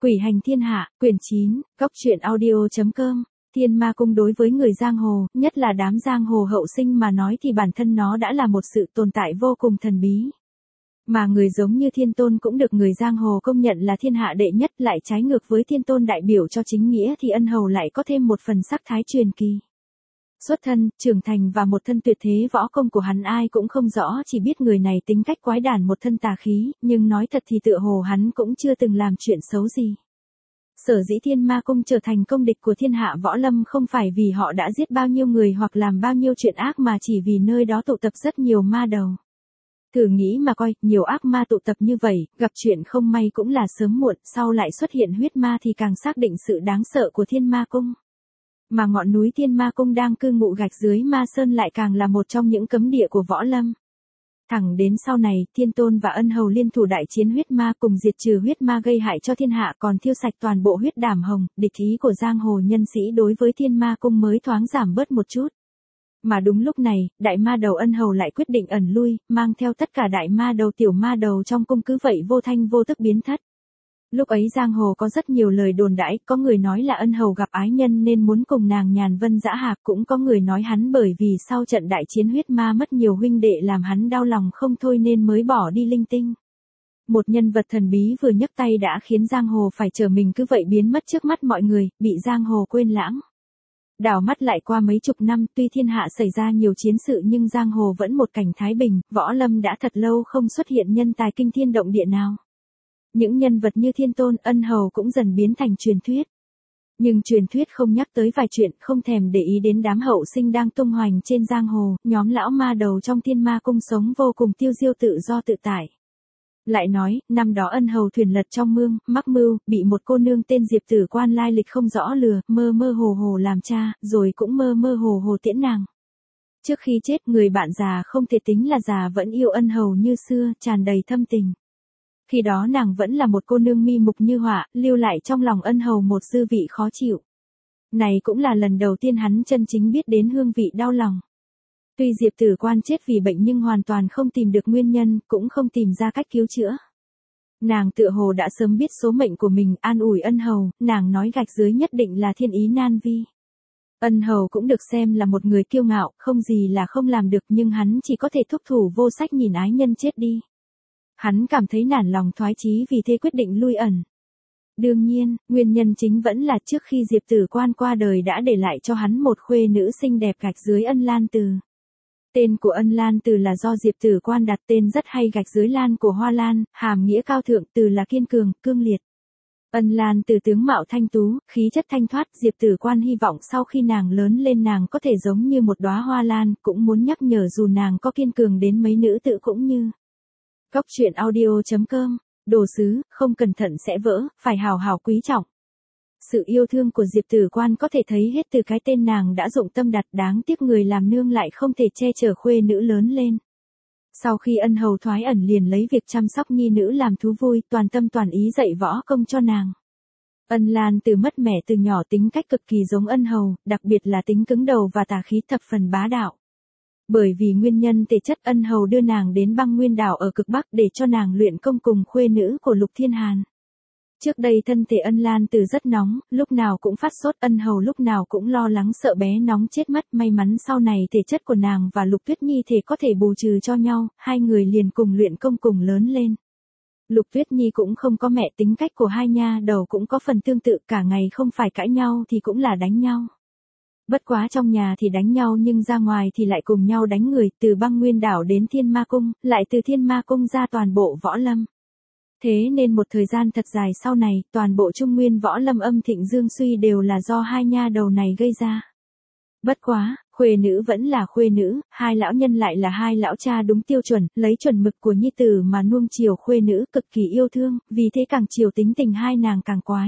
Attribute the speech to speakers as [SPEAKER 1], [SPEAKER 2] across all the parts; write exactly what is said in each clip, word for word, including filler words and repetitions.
[SPEAKER 1] Quỷ hành thiên hạ, quyển chín, góc truyện audio.com. Thiên ma cung đối với người giang hồ, nhất là đám giang hồ hậu sinh mà nói thì bản thân nó đã là một sự tồn tại vô cùng thần bí. Mà người giống như Thiên Tôn cũng được người giang hồ công nhận là thiên hạ đệ nhất, lại trái ngược với Thiên Tôn đại biểu cho chính nghĩa thì Ân Hầu lại có thêm một phần sắc thái truyền kỳ. Xuất thân, trưởng thành và một thân tuyệt thế võ công của hắn ai cũng không rõ, chỉ biết người này tính cách quái đản một thân tà khí, nhưng nói thật thì tựa hồ hắn cũng chưa từng làm chuyện xấu gì. Sở dĩ Thiên Ma Cung trở thành công địch của thiên hạ võ lâm không phải vì họ đã giết bao nhiêu người hoặc làm bao nhiêu chuyện ác mà chỉ vì nơi đó tụ tập rất nhiều ma đầu. Thử nghĩ mà coi, nhiều ác ma tụ tập như vậy, gặp chuyện không may cũng là sớm muộn, sau lại xuất hiện huyết ma thì càng xác định sự đáng sợ của Thiên Ma Cung. Mà ngọn núi Thiên Ma Cung đang cư ngụ gạch dưới Ma Sơn lại càng là một trong những cấm địa của võ lâm. Thẳng đến sau này, Thiên Tôn và Ân Hầu liên thủ đại chiến huyết ma cùng diệt trừ huyết ma gây hại cho thiên hạ còn thiêu sạch toàn bộ huyết đàm hồng, địch ý của giang hồ nhân sĩ đối với Thiên Ma Cung mới thoáng giảm bớt một chút. Mà đúng lúc này, đại ma đầu Ân Hầu lại quyết định ẩn lui, mang theo tất cả đại ma đầu tiểu ma đầu trong cung cứ vậy vô thanh vô tức biến thất. Lúc ấy giang hồ có rất nhiều lời đồn đãi, có người nói là Ân Hầu gặp ái nhân nên muốn cùng nàng nhàn vân dã hạc, cũng có người nói hắn bởi vì sau trận đại chiến huyết ma mất nhiều huynh đệ làm hắn đau lòng không thôi nên mới bỏ đi linh tinh. Một nhân vật thần bí vừa nhấc tay đã khiến giang hồ phải chờ mình cứ vậy biến mất trước mắt mọi người, bị giang hồ quên lãng. Đảo mắt lại qua mấy chục năm, tuy thiên hạ xảy ra nhiều chiến sự nhưng giang hồ vẫn một cảnh thái bình, võ lâm đã thật lâu không xuất hiện nhân tài kinh thiên động địa nào. Những nhân vật như Thiên Tôn, Ân Hầu cũng dần biến thành truyền thuyết. Nhưng truyền thuyết không nhắc tới vài chuyện, không thèm để ý đến đám hậu sinh đang tung hoành trên giang hồ, nhóm lão ma đầu trong Thiên Ma Cung sống vô cùng tiêu diêu tự do tự tại. Lại nói, năm đó Ân Hầu thuyền lật trong mương, mắc mưu, bị một cô nương tên Diệp Tử Quan lai lịch không rõ lừa, mơ mơ hồ hồ làm cha, rồi cũng mơ mơ hồ hồ tiễn nàng. Trước khi chết, người bạn già không thể tính là già vẫn yêu Ân Hầu như xưa, tràn đầy thâm tình. Khi đó nàng vẫn là một cô nương mi mục như họa, lưu lại trong lòng Ân Hầu một dư vị khó chịu. Này cũng là lần đầu tiên hắn chân chính biết đến hương vị đau lòng. Tuy Diệp Tử Quan chết vì bệnh nhưng hoàn toàn không tìm được nguyên nhân, cũng không tìm ra cách cứu chữa. Nàng tựa hồ đã sớm biết số mệnh của mình, an ủi Ân Hầu, nàng nói gạch dưới nhất định là thiên ý nan vi. Ân Hầu cũng được xem là một người kiêu ngạo, không gì là không làm được nhưng hắn chỉ có thể thúc thủ vô sách nhìn ái nhân chết đi. Hắn cảm thấy nản lòng thoái chí vì thế quyết định lui ẩn. Đương nhiên, nguyên nhân chính vẫn là trước khi Diệp Tử Quan qua đời đã để lại cho hắn một khuê nữ xinh đẹp gạch dưới Ân Lan Từ. Tên của Ân Lan Từ là do Diệp Tử Quan đặt, tên rất hay gạch dưới Lan của hoa lan, hàm nghĩa cao thượng, từ là kiên cường, cương liệt. Ân Lan Từ tướng mạo thanh tú, khí chất thanh thoát, Diệp Tử Quan hy vọng sau khi nàng lớn lên nàng có thể giống như một đóa hoa lan, cũng muốn nhắc nhở dù nàng có kiên cường đến mấy nữ tự cũng như. Góc truyện audio.com, đồ sứ, không cẩn thận sẽ vỡ, phải hào hào quý trọng. Sự yêu thương của Diệp Tử Quan có thể thấy hết từ cái tên nàng đã dụng tâm đặt, đáng tiếc người làm nương lại không thể che chở khuê nữ lớn lên. Sau khi Ân Hầu thoái ẩn liền lấy việc chăm sóc nhi nữ làm thú vui, toàn tâm toàn ý dạy võ công cho nàng. Ân Lan Từ mất mẹ từ nhỏ, tính cách cực kỳ giống Ân Hầu, đặc biệt là tính cứng đầu và tà khí thập phần bá đạo. Bởi vì nguyên nhân thể chất, Ân Hầu đưa nàng đến Băng Nguyên đảo ở cực Bắc để cho nàng luyện công cùng khuê nữ của Lục Thiên Hàn. Trước đây thân thể Ân Lan Từ rất nóng, lúc nào cũng phát sốt, Ân Hầu lúc nào cũng lo lắng sợ bé nóng chết mất, may mắn sau này thể chất của nàng và Lục Tuyết Nhi thể có thể bù trừ cho nhau, hai người liền cùng luyện công cùng lớn lên. Lục Tuyết Nhi cũng không có mẹ, tính cách của hai nha đầu cũng có phần tương tự, cả ngày không phải cãi nhau thì cũng là đánh nhau. Bất quá trong nhà thì đánh nhau nhưng ra ngoài thì lại cùng nhau đánh người, từ Băng Nguyên đảo đến Thiên Ma Cung, lại từ Thiên Ma Cung ra toàn bộ võ lâm. Thế nên một thời gian thật dài sau này, toàn bộ Trung Nguyên võ lâm âm thịnh dương suy đều là do hai nha đầu này gây ra. Bất quá, khuê nữ vẫn là khuê nữ, hai lão nhân lại là hai lão cha đúng tiêu chuẩn, lấy chuẩn mực của nhi tử mà nuông chiều khuê nữ, cực kỳ yêu thương, vì thế càng chiều tính tình hai nàng càng quái.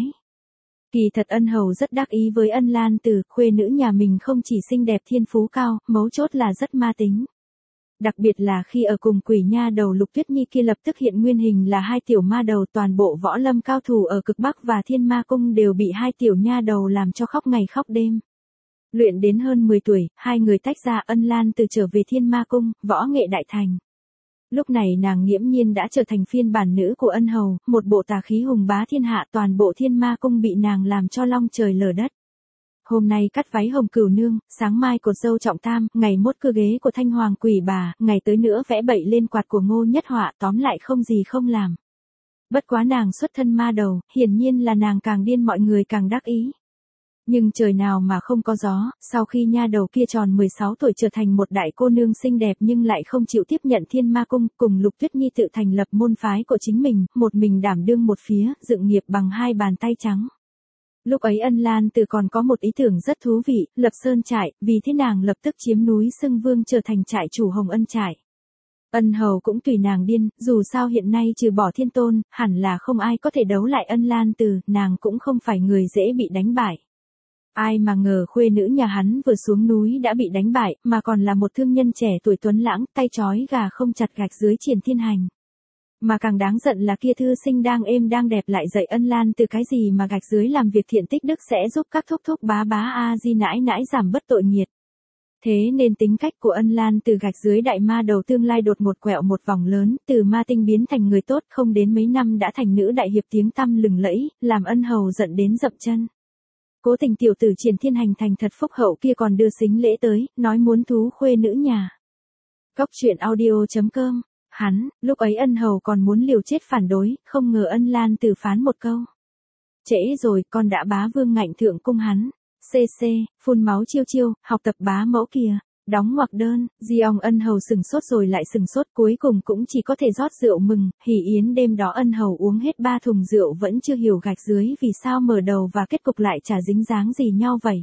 [SPEAKER 1] Kỳ thật Ân Hầu rất đắc ý với Ân Lan Từ, khuê nữ nhà mình không chỉ xinh đẹp thiên phú cao, mấu chốt là rất ma tính. Đặc biệt là khi ở cùng quỷ nha đầu Lục Tuyết Nhi kia lập tức hiện nguyên hình là hai tiểu ma đầu, toàn bộ võ lâm cao thủ ở cực Bắc và Thiên Ma Cung đều bị hai tiểu nha đầu làm cho khóc ngày khóc đêm. Luyện đến hơn mười tuổi, hai người tách ra, Ân Lan Từ trở về Thiên Ma Cung, võ nghệ đại thành. Lúc này nàng nghiễm nhiên đã trở thành phiên bản nữ của Ân Hầu, một bộ tà khí hùng bá thiên hạ, toàn bộ Thiên Ma Cung bị nàng làm cho long trời lở đất. Hôm nay cắt váy hồng cửu nương, sáng mai cột dâu trọng tam, ngày mốt cưa ghế của Thanh Hoàng quỷ bà, ngày tới nữa vẽ bậy lên quạt của Ngô Nhất Họa, tóm lại không gì không làm. Bất quá nàng xuất thân ma đầu, hiển nhiên là nàng càng điên mọi người càng đắc ý. Nhưng trời nào mà không có gió, sau khi nha đầu kia tròn mười sáu tuổi trở thành một đại cô nương xinh đẹp nhưng lại không chịu tiếp nhận Thiên Ma Cung, cùng Lục Tuyết Nhi tự thành lập môn phái của chính mình, một mình đảm đương một phía, dựng nghiệp bằng hai bàn tay trắng. Lúc ấy Ân Lan Từ còn có một ý tưởng rất thú vị, lập sơn trại, vì thế nàng lập tức chiếm núi Sưng Vương trở thành trại chủ Hồng Ân trại. Ân Hầu cũng tùy nàng điên, dù sao hiện nay trừ bỏ Thiên Tôn, hẳn là không ai có thể đấu lại Ân Lan Từ, nàng cũng không phải người dễ bị đánh bại. Ai mà ngờ khuê nữ nhà hắn vừa xuống núi đã bị đánh bại, mà còn là một thương nhân trẻ tuổi tuấn lãng, tay trói gà không chặt gạch dưới Triển Thiên Hành. Mà càng đáng giận là kia thư sinh đang êm đang đẹp lại dạy Ân Lan Từ cái gì mà gạch dưới làm việc thiện tích đức sẽ giúp các thúc thúc bá bá a di nãi nãi giảm bất tội nghiệt. Thế nên tính cách của Ân Lan Từ gạch dưới đại ma đầu tương lai đột ngột quẹo một vòng lớn, từ ma tinh biến thành người tốt, không đến mấy năm đã thành nữ đại hiệp tiếng tăm lừng lẫy, làm Ân Hầu giận đến dậm chân. Cố tình tiểu tử Triển Thiên Hành thành thật phúc hậu kia còn đưa sính lễ tới, nói muốn thú khuê nữ nhà. Cóc truyện audio chấm com. Hắn, lúc ấy Ân Hầu còn muốn liều chết phản đối, không ngờ Ân Lan Từ phán một câu. Trễ rồi, con đã bá vương ngạnh thượng cung hắn. cc, phun máu chiêu chiêu, học tập bá mẫu kìa. Đóng ngoặc đơn, di ông Ân Hầu sừng sốt rồi lại sừng sốt, cuối cùng cũng chỉ có thể rót rượu mừng, hỉ yến đêm đó Ân Hầu uống hết ba thùng rượu vẫn chưa hiểu gạch dưới vì sao mở đầu và kết cục lại chả dính dáng gì nhau vậy.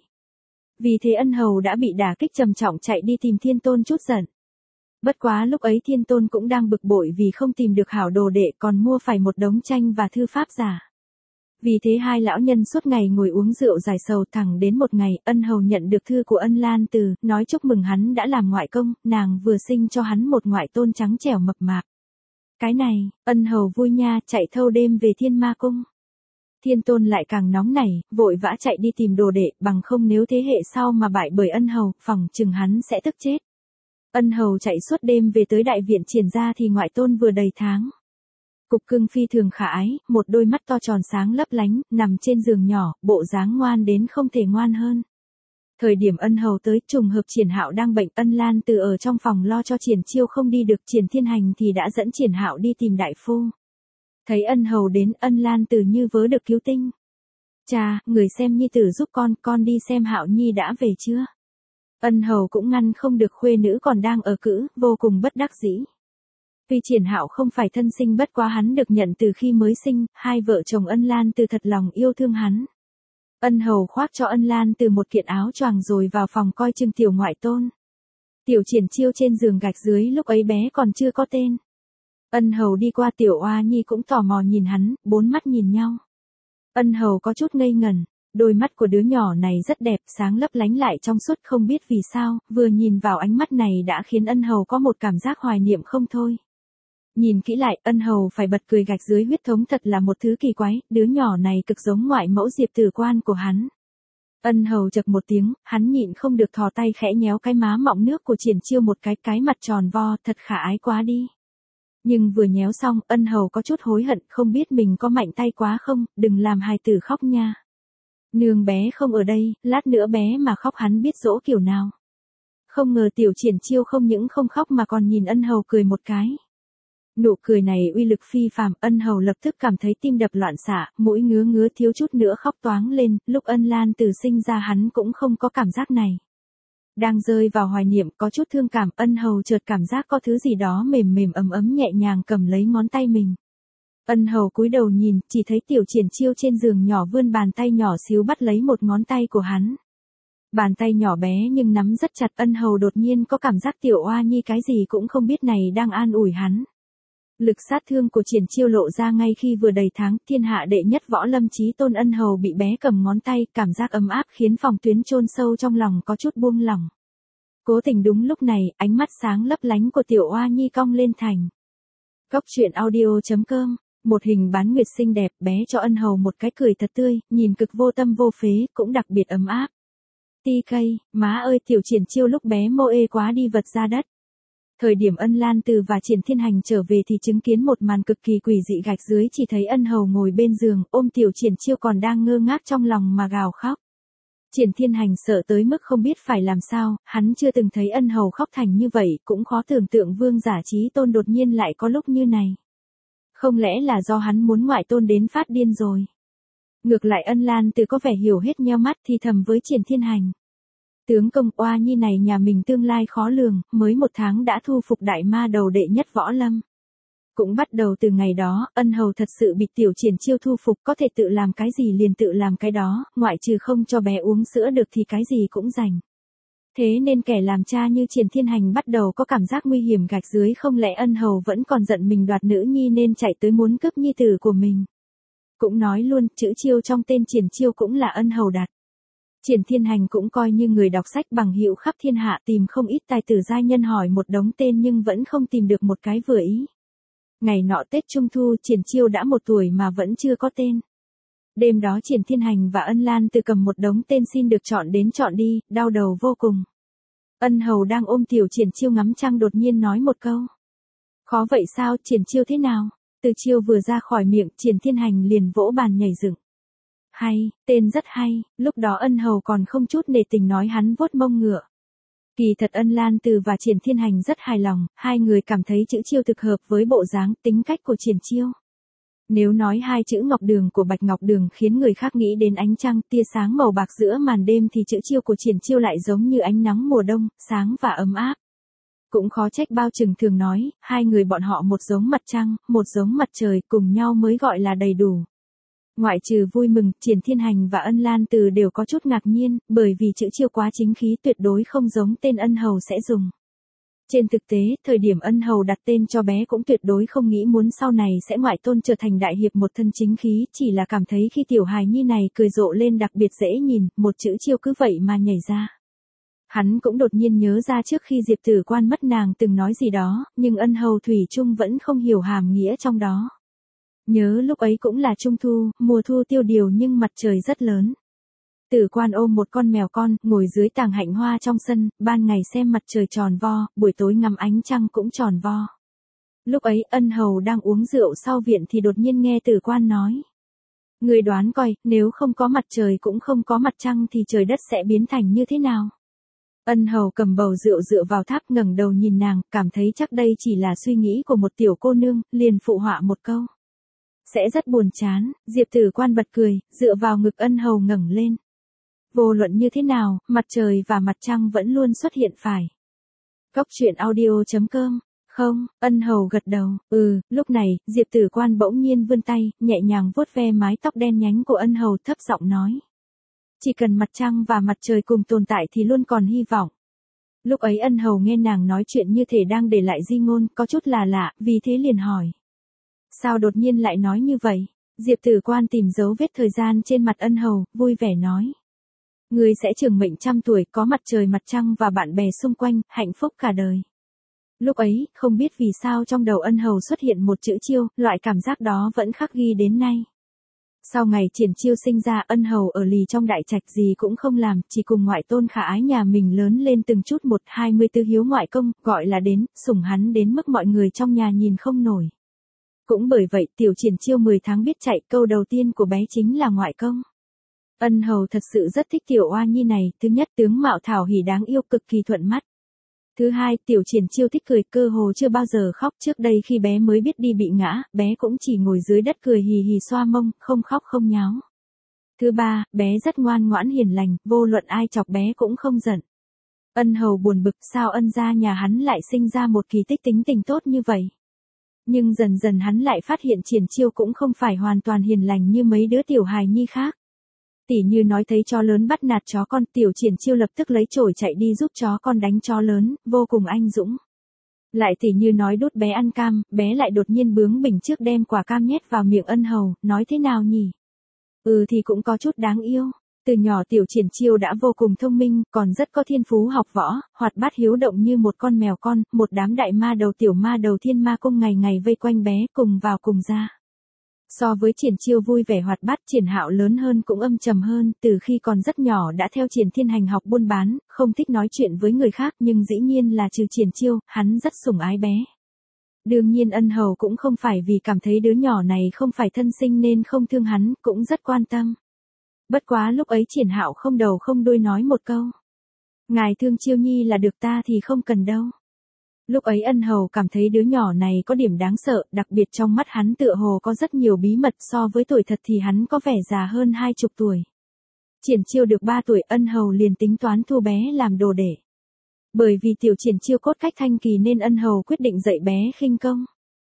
[SPEAKER 1] Vì thế Ân Hầu đã bị đả kích trầm trọng chạy đi tìm Thiên Tôn chút giận. Bất quá lúc ấy Thiên Tôn cũng đang bực bội vì không tìm được hảo đồ đệ còn mua phải một đống tranh và thư pháp giả. Vì thế hai lão nhân suốt ngày ngồi uống rượu giải sầu, thẳng đến một ngày, Ân Hầu nhận được thư của Ân Lan Từ, nói chúc mừng hắn đã làm ngoại công, nàng vừa sinh cho hắn một ngoại tôn trắng trẻo mập mạp. Cái này, Ân Hầu vui nha, chạy thâu đêm về Thiên Ma Cung. Thiên Tôn lại càng nóng nảy, vội vã chạy đi tìm đồ đệ, bằng không nếu thế hệ sau mà bại bởi Ân Hầu, phỏng chừng hắn sẽ tức chết. Ân Hầu chạy suốt đêm về tới đại viện Triển ra thì ngoại tôn vừa đầy tháng. Cục cưng phi thường khả ái, một đôi mắt to tròn sáng lấp lánh, nằm trên giường nhỏ, bộ dáng ngoan đến không thể ngoan hơn. Thời điểm Ân Hầu tới, trùng hợp Triển Hạo đang bệnh, Ân Lan Từ ở trong phòng lo cho Triển Chiêu không đi được, Triển Thiên Hành thì đã dẫn Triển Hạo đi tìm đại phu. Thấy Ân Hầu đến, Ân Lan Từ như vớ được cứu tinh. Cha, người xem nhi tử giúp con, con đi xem Hạo nhi đã về chưa? Ân Hầu cũng ngăn không được khuê nữ còn đang ở cữ, vô cùng bất đắc dĩ. Tuy Triển Hạo không phải thân sinh bất quá hắn được nhận từ khi mới sinh, hai vợ chồng Ân Lan Từ thật lòng yêu thương hắn. Ân Hầu khoác cho Ân Lan Từ một kiện áo choàng rồi vào phòng coi chừng tiểu ngoại tôn. Tiểu Triển Chiêu trên giường gạch dưới lúc ấy bé còn chưa có tên. Ân Hầu đi qua tiểu oa nhi cũng tò mò nhìn hắn, bốn mắt nhìn nhau. Ân Hầu có chút ngây ngẩn. Đôi mắt của đứa nhỏ này rất đẹp, sáng lấp lánh lại trong suốt, không biết vì sao, vừa nhìn vào ánh mắt này đã khiến Ân Hầu có một cảm giác hoài niệm không thôi. Nhìn kỹ lại, Ân Hầu phải bật cười, gạch dưới huyết thống thật là một thứ kỳ quái, đứa nhỏ này cực giống ngoại mẫu Diệp Tử Quan của hắn. Ân Hầu chậc một tiếng, hắn nhịn không được thò tay khẽ nhéo cái má mọng nước của Triển Chiêu một cái, cái mặt tròn vo, thật khả ái quá đi. Nhưng vừa nhéo xong, Ân Hầu có chút hối hận, không biết mình có mạnh tay quá không, đừng làm hài tử khóc nha. Nương bé không ở đây, lát nữa bé mà khóc hắn biết dỗ kiểu nào. Không ngờ tiểu Triển Chiêu không những không khóc mà còn nhìn Ân Hầu cười một cái. Nụ cười này uy lực phi phàm, Ân Hầu lập tức cảm thấy tim đập loạn xạ, mũi ngứa ngứa thiếu chút nữa khóc toáng lên, lúc Ân Lan Từ sinh ra hắn cũng không có cảm giác này. Đang rơi vào hoài niệm có chút thương cảm, Ân Hầu chợt cảm giác có thứ gì đó mềm mềm ấm ấm nhẹ nhàng cầm lấy ngón tay mình. Ân Hầu cúi đầu nhìn, chỉ thấy tiểu Triển Chiêu trên giường nhỏ vươn bàn tay nhỏ xíu bắt lấy một ngón tay của hắn. Bàn tay nhỏ bé nhưng nắm rất chặt, Ân Hầu đột nhiên có cảm giác tiểu oa nhi cái gì cũng không biết này đang an ủi hắn. Lực sát thương của Triển Chiêu lộ ra ngay khi vừa đầy tháng, thiên hạ đệ nhất võ lâm chí tôn Ân Hầu bị bé cầm ngón tay, cảm giác ấm áp khiến phòng tuyến chôn sâu trong lòng có chút buông lỏng. Cố tình đúng lúc này, ánh mắt sáng lấp lánh của tiểu oa nhi cong lên thành. Cóc truyện audio chấm com. Một hình bán nguyệt xinh đẹp, bé cho Ân Hầu một cái cười thật tươi, nhìn cực vô tâm vô phế, cũng đặc biệt ấm áp. Ti cây, má ơi tiểu Triển Chiêu lúc bé mô ê quá đi vật ra đất. Thời điểm Ân Lan Từ và Triển Thiên Hành trở về thì chứng kiến một màn cực kỳ quỷ dị gạch dưới, chỉ thấy Ân Hầu ngồi bên giường, ôm tiểu Triển Chiêu còn đang ngơ ngác trong lòng mà gào khóc. Triển Thiên Hành sợ tới mức không biết phải làm sao, hắn chưa từng thấy Ân Hầu khóc thành như vậy, cũng khó tưởng tượng Vương Giả Chí Tôn đột nhiên lại có lúc như này. Không lẽ là do hắn muốn ngoại tôn đến phát điên rồi? Ngược lại Ân Lan Từ có vẻ hiểu hết, nheo mắt thì thầm với Triển Thiên Hành. Tướng công, oa nhi này nhà mình tương lai khó lường, mới một tháng đã thu phục đại ma đầu đệ nhất võ lâm. Cũng bắt đầu từ ngày đó, Ân Hầu thật sự bị tiểu Triển Chiêu thu phục, có thể tự làm cái gì liền tự làm cái đó, ngoại trừ không cho bé uống sữa được thì cái gì cũng rành. Thế nên kẻ làm cha như Triển Thiên Hành bắt đầu có cảm giác nguy hiểm gạch dưới, không lẽ Ân Hầu vẫn còn giận mình đoạt nữ nhi nên chạy tới muốn cướp nhi tử của mình. Cũng nói luôn, chữ Chiêu trong tên Triển Chiêu cũng là Ân Hầu đặt. Triển Thiên Hành cũng coi như người đọc sách bằng hữu khắp thiên hạ, tìm không ít tài tử giai nhân hỏi một đống tên nhưng vẫn không tìm được một cái vừa ý. Ngày nọ Tết Trung Thu, Triển Chiêu đã một tuổi mà vẫn chưa có tên. Đêm đó Triển Thiên Hành và Ân Lan Từ cầm một đống tên xin được chọn đến chọn đi, đau đầu vô cùng. Ân Hầu đang ôm tiểu Triển Chiêu ngắm trăng đột nhiên nói một câu. Khó vậy sao, Triển Chiêu thế nào? Từ chiêu vừa ra khỏi miệng, Triển Thiên Hành liền vỗ bàn nhảy dựng. Hay, tên rất hay, lúc đó Ân Hầu còn không chút nể tình nói hắn vuốt mông ngựa. Kỳ thật Ân Lan Từ và Triển Thiên Hành rất hài lòng, hai người cảm thấy chữ Chiêu thực hợp với bộ dáng, tính cách của Triển Chiêu. Nếu nói hai chữ Ngọc Đường của Bạch Ngọc Đường khiến người khác nghĩ đến ánh trăng tia sáng màu bạc giữa màn đêm thì chữ Chiêu của Triển Chiêu lại giống như ánh nắng mùa đông, sáng và ấm áp. Cũng khó trách bao trừng thường nói, hai người bọn họ một giống mặt trăng, một giống mặt trời, cùng nhau mới gọi là đầy đủ. Ngoại trừ vui mừng, Triển Thiên Hành và Ân Lan Từ đều có chút ngạc nhiên, bởi vì chữ Chiêu quá chính khí, tuyệt đối không giống tên Ân Hầu sẽ dùng. Trên thực tế, thời điểm Ân Hầu đặt tên cho bé cũng tuyệt đối không nghĩ muốn sau này sẽ ngoại tôn trở thành đại hiệp một thân chính khí, chỉ là cảm thấy khi tiểu hài nhi này cười rộ lên đặc biệt dễ nhìn, một chữ Chiêu cứ vậy mà nhảy ra. Hắn cũng đột nhiên nhớ ra trước khi Diệp Tử Quan mất nàng từng nói gì đó, nhưng Ân Hầu thủy chung vẫn không hiểu hàm nghĩa trong đó. Nhớ lúc ấy cũng là Trung Thu, mùa thu tiêu điều nhưng mặt trời rất lớn. Tử Quan ôm một con mèo con, ngồi dưới tàng hạnh hoa trong sân, ban ngày xem mặt trời tròn vo, buổi tối ngắm ánh trăng cũng tròn vo. Lúc ấy Ân Hầu đang uống rượu sau viện thì đột nhiên nghe Tử Quan nói. Người đoán coi, nếu không có mặt trời cũng không có mặt trăng thì trời đất sẽ biến thành như thế nào? Ân Hầu cầm bầu rượu dựa vào tháp, ngẩng đầu nhìn nàng, cảm thấy chắc đây chỉ là suy nghĩ của một tiểu cô nương, liền phụ họa một câu. Sẽ rất buồn chán. Diệp Tử Quan bật cười, dựa vào ngực Ân Hầu ngẩng lên. Vô luận như thế nào, mặt trời và mặt trăng vẫn luôn xuất hiện phải. Góc truyện audio chấm com. Không, Ân Hầu gật đầu, ừ, lúc này, Diệp Tử Quan bỗng nhiên vươn tay, nhẹ nhàng vuốt ve mái tóc đen nhánh của Ân Hầu, thấp giọng nói. Chỉ cần mặt trăng và mặt trời cùng tồn tại thì luôn còn hy vọng. Lúc ấy Ân Hầu nghe nàng nói chuyện như thể đang để lại di ngôn, có chút là lạ, vì thế liền hỏi. Sao đột nhiên lại nói như vậy? Diệp Tử Quan tìm dấu vết thời gian trên mặt Ân Hầu, vui vẻ nói. Ngươi sẽ trường mệnh trăm tuổi, có mặt trời mặt trăng và bạn bè xung quanh, hạnh phúc cả đời. Lúc ấy, không biết vì sao trong đầu Ân Hầu xuất hiện một chữ Chiêu, loại cảm giác đó vẫn khắc ghi đến nay. Sau ngày Triển Chiêu sinh ra, Ân Hầu ở lì trong đại trạch gì cũng không làm, chỉ cùng ngoại tôn khả ái nhà mình lớn lên từng chút một, hai mươi tư hiếu ngoại công, gọi là đến, sủng hắn đến mức mọi người trong nhà nhìn không nổi. Cũng bởi vậy, tiểu Triển Chiêu mười tháng biết chạy, câu đầu tiên của bé chính là ngoại công. Ân Hầu thật sự rất thích tiểu oa nhi này, thứ nhất tướng mạo thảo hỉ đáng yêu, cực kỳ thuận mắt. Thứ hai, tiểu Triển Chiêu thích cười, cơ hồ chưa bao giờ khóc, trước đây khi bé mới biết đi bị ngã, bé cũng chỉ ngồi dưới đất cười hì hì xoa mông, không khóc không nháo. Thứ ba, bé rất ngoan ngoãn hiền lành, vô luận ai chọc bé cũng không giận. Ân Hầu buồn bực, sao Ân gia nhà hắn lại sinh ra một kỳ tích tính tình tốt như vậy. Nhưng dần dần hắn lại phát hiện Triển Chiêu cũng không phải hoàn toàn hiền lành như mấy đứa tiểu hài nhi khác. Tỉ như nói thấy chó lớn bắt nạt chó con, tiểu Triển Chiêu lập tức lấy chổi chạy đi giúp chó con đánh chó lớn, vô cùng anh dũng. Lại tỉ như nói đút bé ăn cam, bé lại đột nhiên bướng bỉnh trước đem quả cam nhét vào miệng Ân Hầu, nói thế nào nhỉ? Ừ thì cũng có chút đáng yêu. Từ nhỏ tiểu Triển Chiêu đã vô cùng thông minh, còn rất có thiên phú học võ, hoạt bát hiếu động như một con mèo con, một đám đại ma đầu tiểu ma đầu Thiên Ma Cung ngày ngày vây quanh bé, cùng vào cùng ra. So với Triển Chiêu vui vẻ hoạt bát, Triển Hạo lớn hơn cũng âm trầm hơn, từ khi còn rất nhỏ đã theo Triển Thiên Hành học buôn bán, không thích nói chuyện với người khác, nhưng dĩ nhiên là trừ Triển Chiêu, hắn rất sủng ái bé. Đương nhiên Ân Hầu cũng không phải vì cảm thấy đứa nhỏ này không phải thân sinh nên không thương hắn, cũng rất quan tâm. Bất quá lúc ấy Triển Hạo không đầu không đuôi nói một câu. Ngài thương Chiêu Nhi là được, ta thì không cần đâu. Lúc ấy Ân Hầu cảm thấy đứa nhỏ này có điểm đáng sợ, đặc biệt trong mắt hắn tựa hồ có rất nhiều bí mật, so với tuổi thật thì hắn có vẻ già hơn hai chục tuổi. Triển Chiêu được ba tuổi, Ân Hầu liền tính toán thu bé làm đồ đệ. Bởi vì tiểu Triển Chiêu cốt cách thanh kỳ nên Ân Hầu quyết định dạy bé khinh công.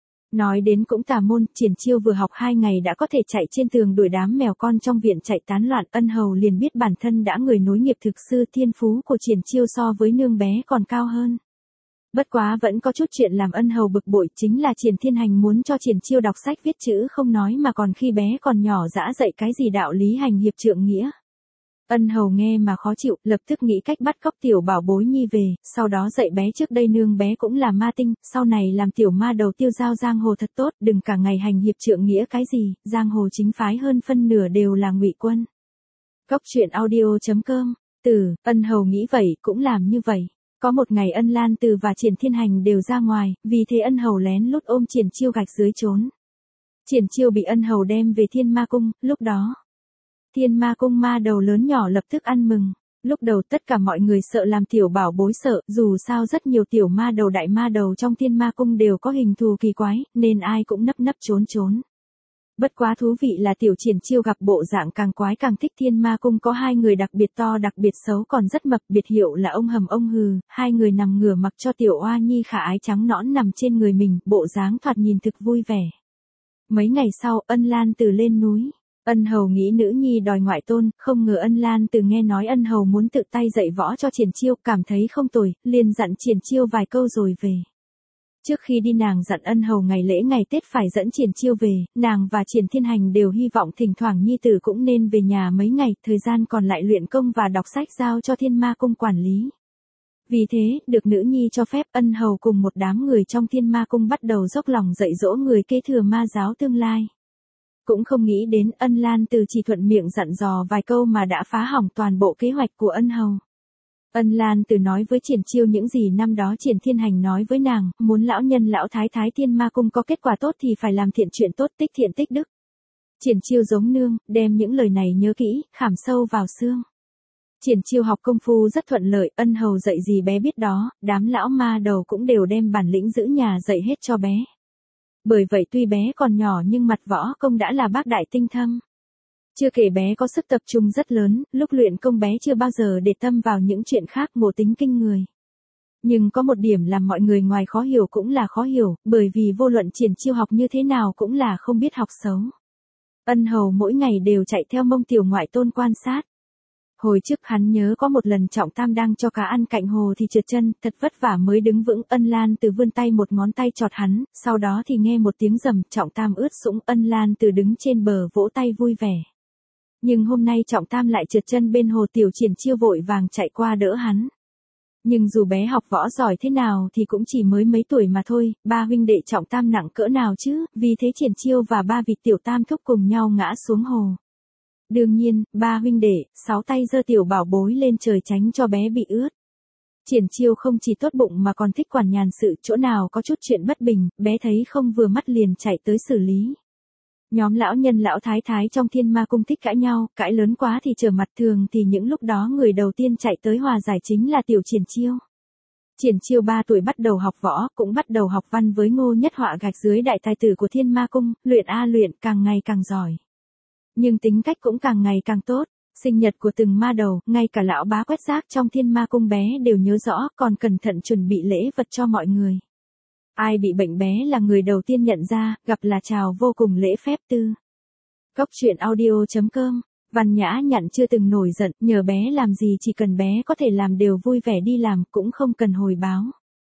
[SPEAKER 1] Nói đến cũng tà môn, Triển Chiêu vừa học hai ngày đã có thể chạy trên tường đuổi đám mèo con trong viện chạy tán loạn. Ân Hầu liền biết bản thân đã người nối nghiệp thực sư, thiên phú của Triển Chiêu so với nương bé còn cao hơn. Bất quá vẫn có chút chuyện làm Ân Hầu bực bội, chính là Triển Thiên Hành muốn cho Triển Chiêu đọc sách viết chữ không nói mà còn khi bé còn nhỏ dã dạy cái gì đạo lý hành hiệp trượng nghĩa. Ân Hầu nghe mà khó chịu, lập tức nghĩ cách bắt cóc tiểu bảo bối nhi về, sau đó dạy bé trước đây nương bé cũng là ma tinh, sau này làm tiểu ma đầu tiêu giao giang hồ thật tốt, đừng cả ngày hành hiệp trượng nghĩa cái gì, giang hồ chính phái hơn phân nửa đều là ngụy quân. Cốc truyện audio chấm com, từ, Ân Hầu nghĩ vậy cũng làm như vậy. Có một ngày Ân Lan Từ và Triển Thiên Hành đều ra ngoài, vì thế Ân Hầu lén lút ôm Triển Chiêu gạch dưới trốn. Triển Chiêu bị Ân Hầu đem về Thiên Ma Cung, lúc đó Thiên Ma Cung ma đầu lớn nhỏ lập tức ăn mừng. Lúc đầu tất cả mọi người sợ làm tiểu bảo bối sợ, dù sao rất nhiều tiểu ma đầu đại ma đầu trong Thiên Ma Cung đều có hình thù kỳ quái, nên ai cũng nấp nấp trốn trốn. Bất quá thú vị là tiểu Triển Chiêu gặp bộ dạng càng quái càng thích. Thiên Ma Cung có hai người đặc biệt to đặc biệt xấu còn rất mập, biệt hiệu là ông hầm ông hừ, hai người nằm ngửa mặc cho tiểu oa nhi khả ái trắng nõn nằm trên người mình, bộ dáng thoạt nhìn thực vui vẻ. Mấy ngày sau, Ân Lan Từ lên núi. Ân Hầu nghĩ nữ nhi đòi ngoại tôn, không ngờ Ân Lan Từ nghe nói Ân Hầu muốn tự tay dạy võ cho Triển Chiêu, cảm thấy không tồi, liền dặn Triển Chiêu vài câu rồi về. Trước khi đi nàng dặn Ân Hầu ngày lễ ngày Tết phải dẫn Triển Chiêu về, nàng và Triển Thiên Hành đều hy vọng thỉnh thoảng nhi tử cũng nên về nhà mấy ngày, thời gian còn lại luyện công và đọc sách giao cho Thiên Ma Cung quản lý. Vì thế, được nữ nhi cho phép, Ân Hầu cùng một đám người trong Thiên Ma Cung bắt đầu dốc lòng dạy dỗ người kế thừa ma giáo tương lai. Cũng không nghĩ đến Ân Lan Từ chỉ thuận miệng dặn dò vài câu mà đã phá hỏng toàn bộ kế hoạch của Ân Hầu. Ân Lan Từ nói với Triển Chiêu những gì năm đó Triển Thiên Hành nói với nàng, muốn lão nhân lão thái thái Thiên Ma Cung có kết quả tốt thì phải làm thiện chuyện tốt, tích thiện tích đức. Triển Chiêu giống nương, đem những lời này nhớ kỹ, khảm sâu vào xương. Triển Chiêu học công phu rất thuận lợi, Ân Hầu dạy gì bé biết đó, đám lão ma đầu cũng đều đem bản lĩnh giữ nhà dạy hết cho bé. Bởi vậy tuy bé còn nhỏ nhưng mặt võ công đã là bác đại tinh thâm. Chưa kể bé có sức tập trung rất lớn, lúc luyện công bé chưa bao giờ để tâm vào những chuyện khác, ngộ tính kinh người. Nhưng có một điểm làm mọi người ngoài khó hiểu cũng là khó hiểu, bởi vì vô luận Triển Chiêu học như thế nào cũng là không biết học xấu. Ân Hầu mỗi ngày đều chạy theo mông tiểu ngoại tôn quan sát. Hồi trước hắn nhớ có một lần Trọng Tam đang cho cá ăn cạnh hồ thì trượt chân, thật vất vả mới đứng vững. Ân Lan Từ vươn tay một ngón tay chọt hắn, sau đó thì nghe một tiếng rầm, Trọng Tam ướt sũng. Ân Lan Từ đứng trên bờ vỗ tay vui vẻ. Nhưng hôm nay Trọng Tam lại trượt chân bên hồ, tiểu Triển Chiêu vội vàng chạy qua đỡ hắn. Nhưng dù bé học võ giỏi thế nào thì cũng chỉ mới mấy tuổi mà thôi, ba huynh đệ Trọng Tam nặng cỡ nào chứ, vì thế Triển Chiêu và ba vịt tiểu tam thúc cùng nhau ngã xuống hồ. Đương nhiên, ba huynh đệ, sáu tay giơ tiểu bảo bối lên trời tránh cho bé bị ướt. Triển Chiêu không chỉ tốt bụng mà còn thích quản nhàn sự, chỗ nào có chút chuyện bất bình, bé thấy không vừa mắt liền chạy tới xử lý. Nhóm lão nhân lão thái thái trong Thiên Ma Cung thích cãi nhau, cãi lớn quá thì trở mặt, thường thì những lúc đó người đầu tiên chạy tới hòa giải chính là tiểu Triển Chiêu. Triển Chiêu ba tuổi bắt đầu học võ, cũng bắt đầu học văn với Ngô Nhất Họa gạch dưới đại tài tử của Thiên Ma Cung, luyện a luyện, càng ngày càng giỏi. Nhưng tính cách cũng càng ngày càng tốt. Sinh nhật của từng ma đầu, ngay cả lão bá quét rác trong Thiên Ma Cung bé đều nhớ rõ, còn cẩn thận chuẩn bị lễ vật cho mọi người. Ai bị bệnh bé là người đầu tiên nhận ra, gặp là chào vô cùng lễ phép tư. Cốc truyện audio chấm com, Văn Nhã Nhặn chưa từng nổi giận, nhờ bé làm gì chỉ cần bé có thể làm đều vui vẻ đi làm, cũng không cần hồi báo.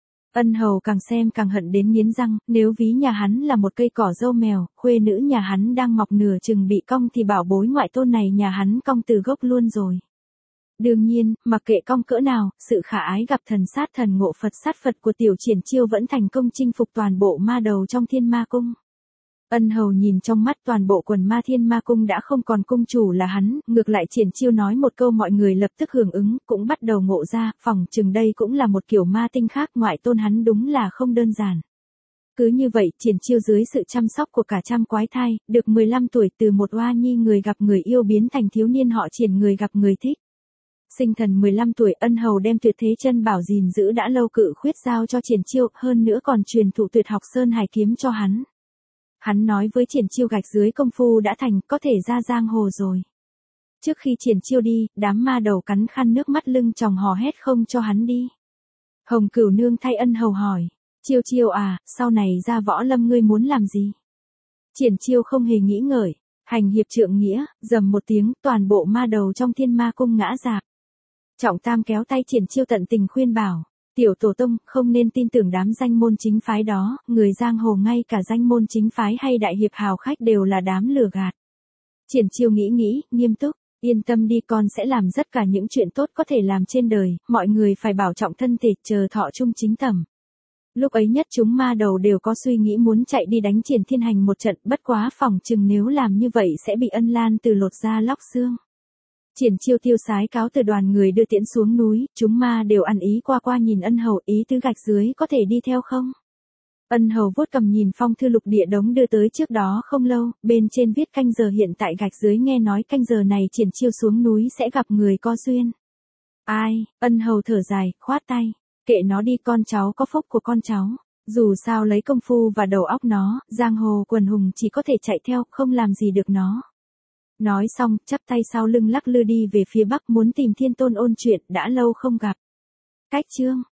[SPEAKER 1] Ân Hầu càng xem càng hận đến nghiến răng, nếu ví nhà hắn là một cây cỏ dâu mèo, khuê nữ nhà hắn đang mọc nửa chừng bị cong thì bảo bối ngoại tôn này nhà hắn cong từ gốc luôn rồi. Đương nhiên, mặc kệ cong cỡ nào, sự khả ái gặp thần sát thần ngộ Phật sát Phật của tiểu Triển Chiêu vẫn thành công chinh phục toàn bộ ma đầu trong Thiên Ma Cung. Ân Hầu nhìn trong mắt toàn bộ quần ma Thiên Ma Cung đã không còn cung chủ là hắn, ngược lại Triển Chiêu nói một câu mọi người lập tức hưởng ứng, cũng bắt đầu ngộ ra, phỏng chừng đây cũng là một kiểu ma tinh khác, ngoại tôn hắn đúng là không đơn giản. Cứ như vậy, Triển Chiêu dưới sự chăm sóc của cả trăm quái thai, được mười lăm tuổi từ một oa nhi người gặp người yêu biến thành thiếu niên họ Triển người gặp người thích. Sinh thần mười lăm tuổi, Ân Hầu đem tuyệt thế chân bảo gìn giữ đã lâu cự khuyết giao cho Triển Chiêu, hơn nữa còn truyền thụ tuyệt học Sơn Hải kiếm cho hắn. Hắn nói với Triển Chiêu gạch dưới công phu đã thành, có thể ra giang hồ rồi. Trước khi Triển Chiêu đi, đám ma đầu cắn khăn nước mắt lưng tròng hò hét không cho hắn đi. Hồng Cửu Nương thay Ân Hầu hỏi, Chiêu Chiêu à, sau này ra võ lâm ngươi muốn làm gì? Triển Chiêu không hề nghĩ ngợi, hành hiệp trượng nghĩa, rầm một tiếng, toàn bộ ma đầu trong Thiên Ma Cung ngã rạp. Trọng Tam kéo tay Triển Chiêu tận tình khuyên bảo, tiểu tổ tông, không nên tin tưởng đám danh môn chính phái đó, người giang hồ ngay cả danh môn chính phái hay đại hiệp hào khách đều là đám lừa gạt. Triển Chiêu nghĩ nghĩ, nghiêm túc, yên tâm đi, con sẽ làm tất cả những chuyện tốt có thể làm trên đời, mọi người phải bảo trọng thân thể, chờ thọ chung chính tầm. Lúc ấy nhất chúng ma đầu đều có suy nghĩ muốn chạy đi đánh Triển Thiên Hành một trận, bất quá phỏng chừng nếu làm như vậy sẽ bị Ân Lan Từ lột da lóc xương. Triển Chiêu tiêu sái cáo từ đoàn người đưa tiễn xuống núi, chúng ma đều ăn ý qua qua nhìn Ân Hầu, ý tứ gạch dưới có thể đi theo không? Ân Hầu vuốt cầm nhìn phong thư lục địa đống đưa tới trước đó không lâu, bên trên viết canh giờ hiện tại, gạch dưới nghe nói canh giờ này Triển Chiêu xuống núi sẽ gặp người có duyên. Ai? Ân Hầu thở dài, khoát tay, kệ nó đi, con cháu có phúc của con cháu. Dù sao lấy công phu và đầu óc nó, giang hồ quần hùng chỉ có thể chạy theo, không làm gì được nó. Nói xong, chắp tay sau lưng lắc lư đi về phía bắc muốn tìm Thiên Tôn ôn chuyện, đã lâu không gặp. Cách chương